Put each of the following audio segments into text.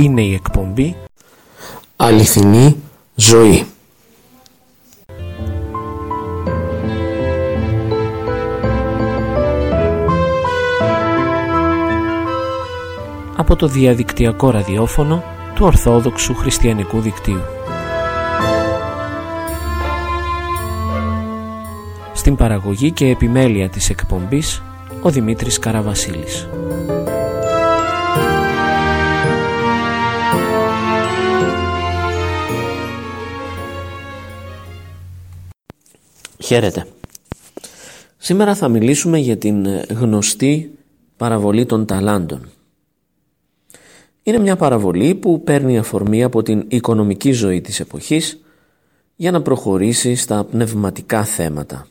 είναι η εκπομπή Αληθινή Ζωή. Από το διαδικτυακό ραδιόφωνο του Ορθόδοξου Χριστιανικού Δικτύου. Στην παραγωγή και επιμέλεια της εκπομπής ο Δημήτρης Καραβασίλης. Χαίρετε. Σήμερα θα μιλήσουμε για την γνωστή παραβολή των ταλάντων. Είναι μια παραβολή που παίρνει αφορμή από την οικονομική ζωή της εποχής για να προχωρήσει στα πνευματικά θέματα.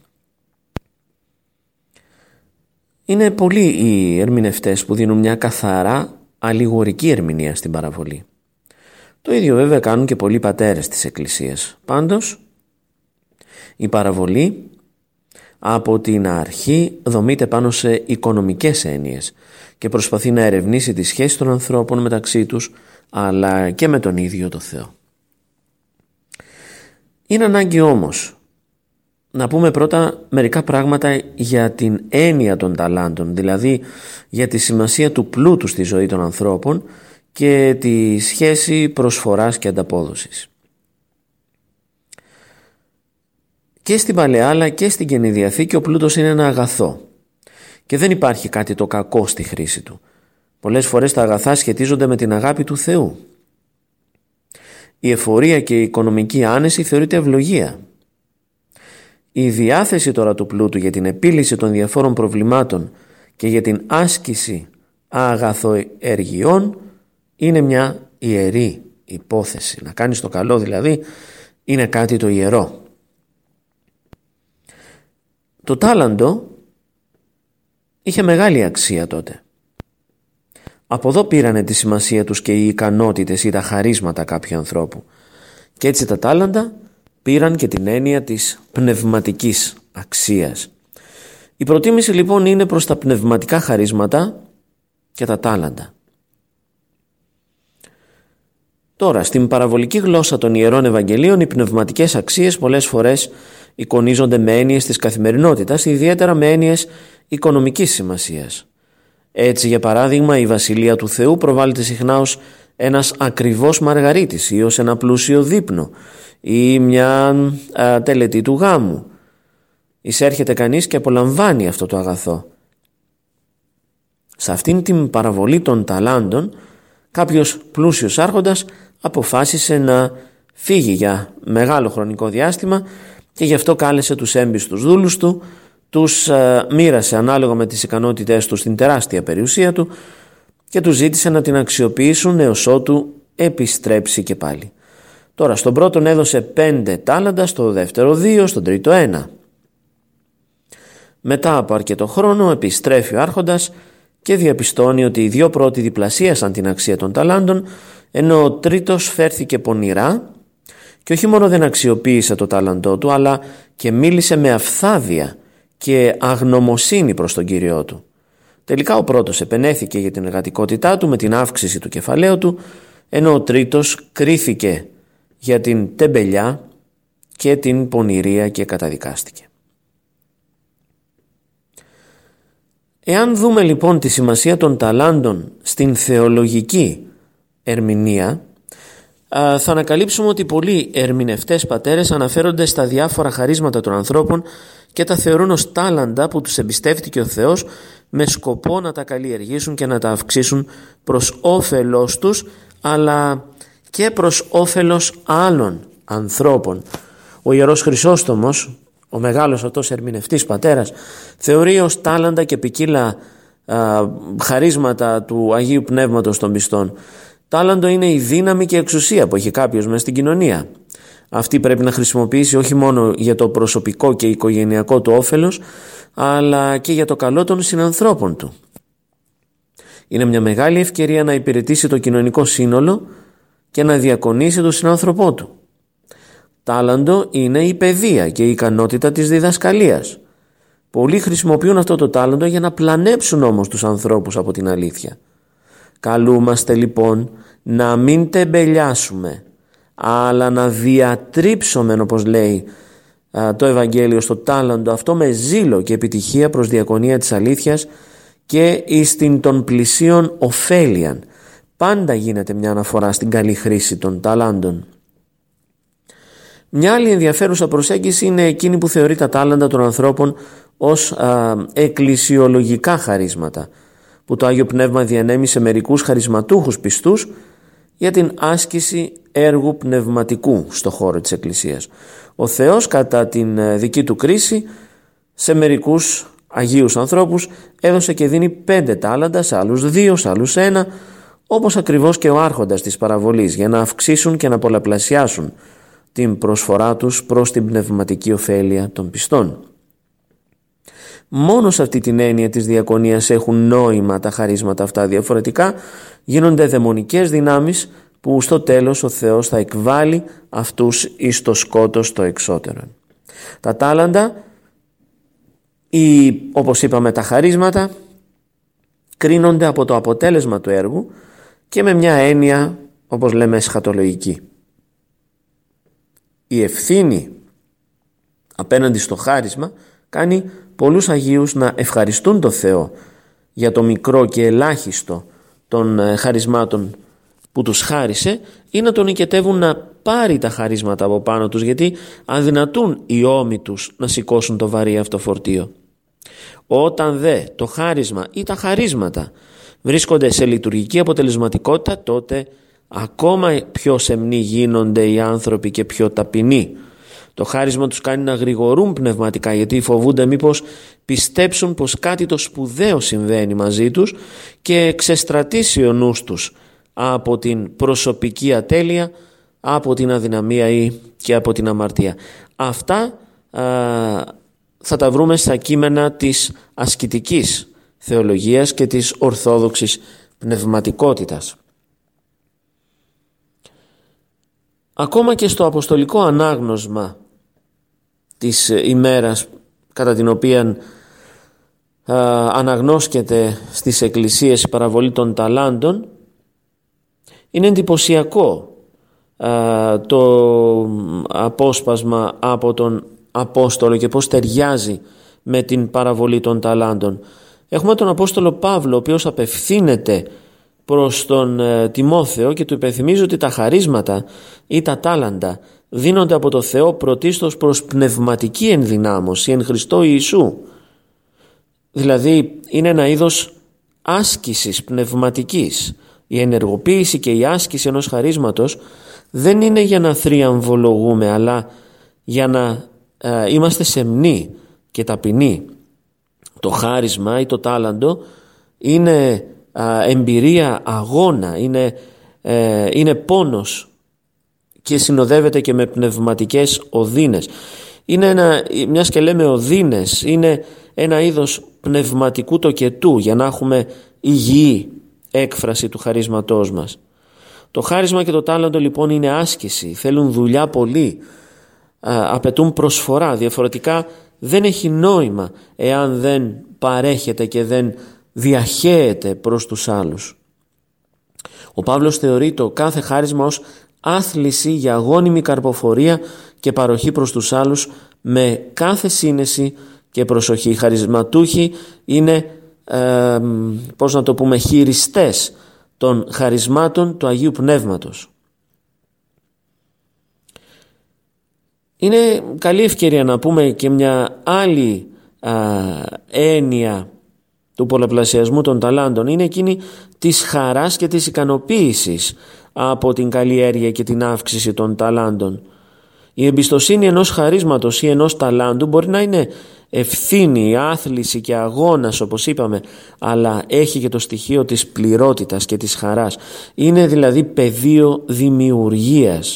Είναι πολλοί οι ερμηνευτές που δίνουν μια καθαρά αλληγορική ερμηνεία στην παραβολή. Το ίδιο βέβαια κάνουν και πολλοί πατέρες της Εκκλησίας. Πάντως, η παραβολή από την αρχή δομείται πάνω σε οικονομικές έννοιες και προσπαθεί να ερευνήσει τη σχέση των ανθρώπων μεταξύ τους, αλλά και με τον ίδιο το Θεό. Είναι ανάγκη όμως να πούμε πρώτα μερικά πράγματα για την έννοια των ταλάντων, δηλαδή για τη σημασία του πλούτου στη ζωή των ανθρώπων και τη σχέση προσφοράς και ανταπόδοσης. Και στην Παλαιά αλλά και στην Καινή Διαθήκη ο πλούτος είναι ένα αγαθό και δεν υπάρχει κάτι το κακό στη χρήση του. Πολλές φορές τα αγαθά σχετίζονται με την αγάπη του Θεού. Η εφορία και η οικονομική άνεση θεωρείται ευλογία. Η διάθεση τώρα του πλούτου για την επίλυση των διαφόρων προβλημάτων και για την άσκηση αγαθοεργειών είναι μια ιερή υπόθεση. Να κάνεις το καλό δηλαδή είναι κάτι το ιερό. Το τάλαντο είχε μεγάλη αξία τότε. Από εδώ πήρανε τη σημασία τους και οι ικανότητες ή τα χαρίσματα κάποιου ανθρώπου. Και έτσι τα τάλαντα πήραν και την έννοια της πνευματικής αξίας. Η προτίμηση λοιπόν είναι προς τα πνευματικά χαρίσματα και τα τάλαντα. Τώρα, στην παραβολική γλώσσα των Ιερών Ευαγγελίων οι πνευματικές αξίες πολλές φορές εικονίζονται με έννοιες της καθημερινότητας, ιδιαίτερα με έννοιες οικονομικής σημασίας. Έτσι, για παράδειγμα, η Βασιλεία του Θεού προβάλλεται συχνά ως ένας ακριβώς μαργαρίτης ή ως ένα πλούσιο δείπνο ή μια τελετή του γάμου. Εισέρχεται κανείς και απολαμβάνει αυτό το αγαθό. Σε αυτήν την παραβολή των ταλάντων κάποιος πλούσιος άρχοντας αποφάσισε να φύγει για μεγάλο χρονικό διάστημα και γι' αυτό κάλεσε τους έμπιστους δούλους του, τους μοίρασε ανάλογα με τις ικανότητές του στην τεράστια περιουσία του και τους ζήτησε να την αξιοποιήσουν έως ότου επιστρέψει και πάλι. Τώρα στον πρώτον έδωσε 5 τάλαντα, στο δεύτερο 2, στον τρίτο 1. Μετά από αρκετό χρόνο επιστρέφει ο άρχοντας και διαπιστώνει ότι οι 2 πρώτοι διπλασίασαν την αξία των ταλάντων, ενώ ο τρίτος φέρθηκε πονηρά και όχι μόνο δεν αξιοποίησε το τάλαντό του, αλλά και μίλησε με αυθάδεια και αγνωμοσύνη προς τον Κύριό του. Τελικά ο πρώτος επενέθηκε για την εργατικότητά του με την αύξηση του κεφαλαίου του, ενώ ο τρίτος κρίθηκε για την τεμπελιά και την πονηρία και καταδικάστηκε. Εάν δούμε λοιπόν τη σημασία των ταλάντων στην θεολογική ερμηνεία, θα ανακαλύψουμε ότι πολλοί ερμηνευτές πατέρες αναφέρονται στα διάφορα χαρίσματα των ανθρώπων και τα θεωρούν ως τάλαντα που τους εμπιστεύτηκε ο Θεός με σκοπό να τα καλλιεργήσουν και να τα αυξήσουν προς όφελος τους, αλλά και προς όφελος άλλων ανθρώπων. Ο Ιερός Χρυσόστομος, ο μεγάλος αυτός ερμηνευτής πατέρας, θεωρεί ως τάλαντα και ποικίλα χαρίσματα του Αγίου Πνεύματος των πιστών. Τάλαντο είναι η δύναμη και εξουσία που έχει κάποιος μες στην κοινωνία. Αυτή πρέπει να χρησιμοποιήσει όχι μόνο για το προσωπικό και οικογενειακό του όφελος, αλλά και για το καλό των συνανθρώπων του. Είναι μια μεγάλη ευκαιρία να υπηρετήσει το κοινωνικό σύνολο και να διακονήσει τον συνάνθρωπό του. Τάλαντο είναι η παιδεία και η ικανότητα της διδασκαλίας. Πολλοί χρησιμοποιούν αυτό το τάλαντο για να πλανέψουν όμως τους ανθρώπους από την αλήθεια. Καλούμαστε λοιπόν να μην τεμπελιάσουμε, αλλά να διατρίψουμε, όπως λέει το Ευαγγέλιο, στο τάλαντο αυτό με ζήλο και επιτυχία προς διακονία της αλήθειας και εις την των πλησίων ωφέλιαν. Πάντα γίνεται μια αναφορά στην καλή χρήση των ταλάντων. Μια άλλη ενδιαφέρουσα προσέγγιση είναι εκείνη που θεωρεί τα τάλαντα των ανθρώπων ως εκκλησιολογικά χαρίσματα, που το Άγιο Πνεύμα διανέμει σε μερικούς χαρισματούχους πιστούς για την άσκηση έργου πνευματικού στο χώρο της Εκκλησίας. Ο Θεός κατά την δική του κρίση σε μερικούς αγίους ανθρώπους έδωσε και δίνει 5 τάλαντα, σε άλλους 2, σε άλλους 1, όπως ακριβώς και ο άρχοντας της παραβολής, για να αυξήσουν και να πολλαπλασιάσουν την προσφορά τους προς την πνευματική ωφέλεια των πιστών. Μόνο σε αυτή την έννοια της διακονίας έχουν νόημα τα χαρίσματα αυτά. Διαφορετικά γίνονται δαιμονικές δυνάμεις που στο τέλος ο Θεός θα εκβάλει αυτούς εις το σκότος το εξώτερον. Τα τάλαντα ή, όπως είπαμε, τα χαρίσματα κρίνονται από το αποτέλεσμα του έργου και με μια έννοια, όπως λέμε, εσχατολογική. Η ευθύνη απέναντι στο χάρισμα κάνει πολλούς Αγίους να ευχαριστούν το Θεό για το μικρό και ελάχιστο των χαρισμάτων που τους χάρισε, ή να τον νικετεύουν να πάρει τα χαρίσματα από πάνω τους, γιατί αδυνατούν οι ώμοι τους να σηκώσουν το βαρύ αυτό φορτίο. Όταν δε το χάρισμα ή τα χαρίσματα βρίσκονται σε λειτουργική αποτελεσματικότητα, τότε ακόμα πιο σεμνοί γίνονται οι άνθρωποι και πιο ταπεινοί. Το χάρισμα τους κάνει να γρηγορούν πνευματικά, γιατί φοβούνται μήπως πιστέψουν πως κάτι το σπουδαίο συμβαίνει μαζί τους και ξεστρατήσει ο νους τους από την προσωπική ατέλεια, από την αδυναμία ή και από την αμαρτία. Αυτά θα τα βρούμε στα κείμενα της ασκητικής θεολογίας και της ορθόδοξης πνευματικότητας. Ακόμα και στο αποστολικό ανάγνωσμα της ημέρας κατά την οποία αναγνώσκεται στις εκκλησίες η παραβολή των ταλάντων, είναι εντυπωσιακό το απόσπασμα από τον Απόστολο και πώς ταιριάζει με την παραβολή των ταλάντων. Έχουμε τον Απόστολο Παύλο, ο οποίος απευθύνεται προς τον Τιμόθεο και του υπενθυμίζει ότι τα χαρίσματα ή τα τάλαντα δίνονται από το Θεό πρωτίστως προς πνευματική ενδυνάμωση εν Χριστώ Ιησού. Δηλαδή είναι ένα είδος άσκησης πνευματικής. Η ενεργοποίηση και η άσκηση ενός χαρίσματος δεν είναι για να θριαμβολογούμε, αλλά για να είμαστε σεμνοί και ταπεινοί. Το χάρισμα ή το τάλαντο είναι εμπειρία αγώνα, είναι πόνος και συνοδεύεται και με πνευματικές οδύνες. Είναι μιας και λέμε οδύνες, είναι ένα είδος πνευματικού τοκετού για να έχουμε υγιή έκφραση του χαρίσματός μας. Το χάρισμα και το τάλαντο λοιπόν είναι άσκηση, θέλουν δουλειά πολύ, απαιτούν προσφορά. Διαφορετικά δεν έχει νόημα εάν δεν παρέχεται και δεν διαχέεται προς τους άλλους. Ο Παύλος θεωρεί το κάθε χάρισμα ως άθληση για αγώνιμη καρποφορία και παροχή προς τους άλλους με κάθε σύνεση και προσοχή. Οι χαρισματούχοι είναι χειριστές των χαρισμάτων του Αγίου Πνεύματος. Είναι καλή ευκαιρία να πούμε και μια άλλη έννοια του πολλαπλασιασμού των ταλάντων. Είναι εκείνη της χαράς και της ικανοποίησης από την καλλιέργεια και την αύξηση των ταλάντων. Η εμπιστοσύνη ενός χαρίσματος ή ενός ταλάντου μπορεί να είναι ευθύνη, άθληση και αγώνας, όπως είπαμε, αλλά έχει και το στοιχείο της πληρότητας και της χαράς. Είναι δηλαδή πεδίο δημιουργίας.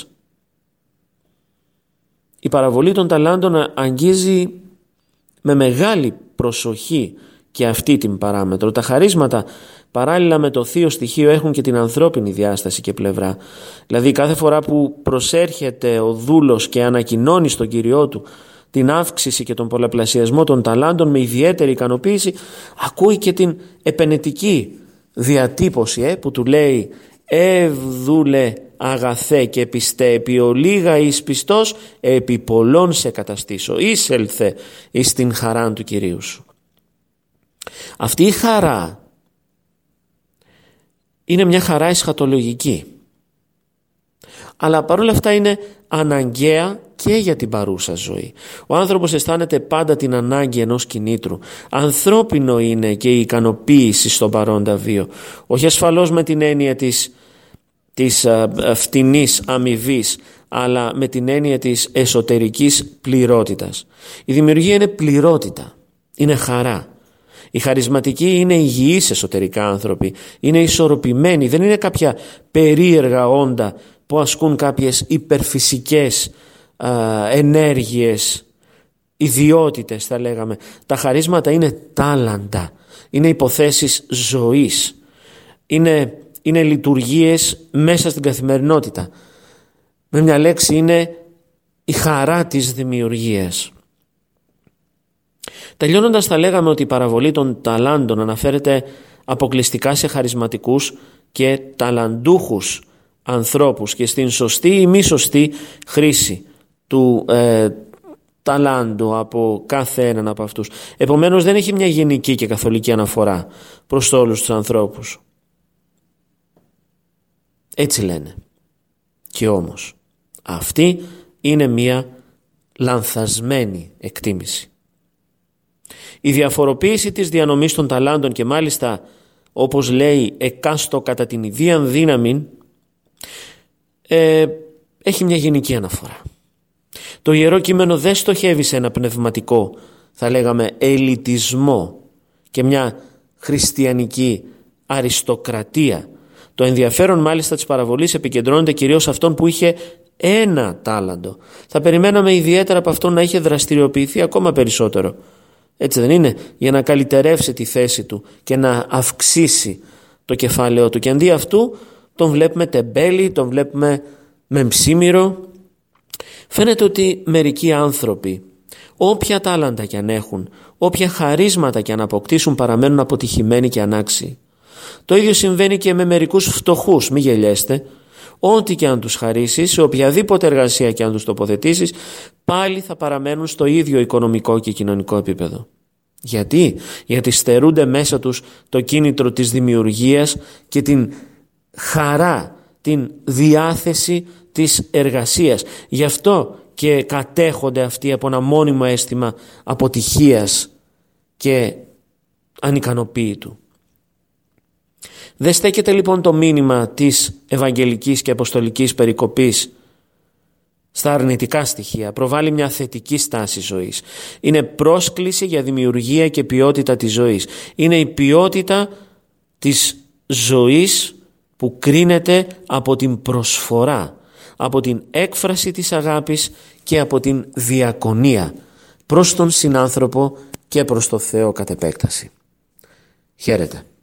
Η παραβολή των ταλάντων αγγίζει με μεγάλη προσοχή και αυτή την παράμετρο. Τα χαρίσματα παράλληλα με το θείο στοιχείο έχουν και την ανθρώπινη διάσταση και πλευρά. Δηλαδή κάθε φορά που προσέρχεται ο δούλος και ανακοινώνει στον Κυριό του την αύξηση και τον πολλαπλασιασμό των ταλάντων με ιδιαίτερη ικανοποίηση, ακούει και την επενετική διατύπωση που του λέει Εύδουλε αγαθέ και πιστέ, επί ολίγα εις πιστός, επί πολλών σε καταστήσω. Εισέλθε εις την χαράν του Κυρίου σου. Αυτή η χαρά είναι μια χαρά εσχατολογική, αλλά παρόλα αυτά είναι αναγκαία και για την παρούσα ζωή. Ο άνθρωπος αισθάνεται πάντα την ανάγκη ενός κινήτρου. Ανθρώπινο είναι και η ικανοποίηση στον παρόντα βίο, όχι ασφαλώς με την έννοια της φτηνής αμοιβής, αλλά με την έννοια της εσωτερικής πληρότητας. Η δημιουργία είναι πληρότητα, είναι χαρά. Οι χαρισματικοί είναι υγιείς εσωτερικά άνθρωποι, είναι ισορροπημένοι, δεν είναι κάποια περίεργα όντα που ασκούν κάποιες υπερφυσικές ενέργειες, ιδιότητες θα λέγαμε. Τα χαρίσματα είναι τάλαντα, είναι υποθέσεις ζωής, είναι λειτουργίες μέσα στην καθημερινότητα. Με μια λέξη είναι η χαρά της δημιουργίας. Τελειώνοντας θα λέγαμε ότι η παραβολή των ταλάντων αναφέρεται αποκλειστικά σε χαρισματικούς και ταλαντούχους ανθρώπους και στην σωστή ή μη σωστή χρήση του ταλάντου από κάθε έναν από αυτούς. Επομένως δεν έχει μια γενική και καθολική αναφορά προς όλους τους ανθρώπους. Έτσι λένε. Και όμως αυτή είναι μια λανθασμένη εκτίμηση. Η διαφοροποίηση της διανομής των ταλάντων και μάλιστα όπως λέει εκάστο κατά την ιδίαν δύναμη έχει μια γενική αναφορά. Το Ιερό Κείμενο δεν στοχεύει σε ένα πνευματικό, θα λέγαμε, ελιτισμό και μια χριστιανική αριστοκρατία. Το ενδιαφέρον μάλιστα της παραβολής επικεντρώνεται κυρίως σε αυτόν που είχε ένα τάλαντο. Θα περιμέναμε ιδιαίτερα από αυτόν να είχε δραστηριοποιηθεί ακόμα περισσότερο. Έτσι δεν είναι? Για να καλυτερεύσει τη θέση του και να αυξήσει το κεφάλαιό του. Και αντί αυτού τον βλέπουμε τεμπέλη, τον βλέπουμε με ψήμυρο. Φαίνεται ότι μερικοί άνθρωποι, όποια τάλαντα κι αν έχουν, όποια χαρίσματα κι αν αποκτήσουν, παραμένουν αποτυχημένοι και ανάξιοι. Το ίδιο συμβαίνει και με μερικούς φτωχούς, μη γελιέστε. Ό,τι και αν τους χαρίσεις, σε οποιαδήποτε εργασία και αν τους τοποθετήσεις, πάλι θα παραμένουν στο ίδιο οικονομικό και κοινωνικό επίπεδο. Γιατί στερούνται μέσα τους το κίνητρο της δημιουργίας και την χαρά, την διάθεση της εργασίας. Γι' αυτό και κατέχονται αυτοί από ένα μόνιμο αίσθημα αποτυχίας και ανικανοποίητου. Δεν στέκεται λοιπόν το μήνυμα της ευαγγελικής και αποστολικής περικοπής στα αρνητικά στοιχεία. Προβάλλει μια θετική στάση ζωής. Είναι πρόσκληση για δημιουργία και ποιότητα της ζωής. Είναι η ποιότητα της ζωής που κρίνεται από την προσφορά, από την έκφραση της αγάπης και από την διακονία προς τον συνάνθρωπο και προς το Θεό κατ' επέκταση. Χαίρετε.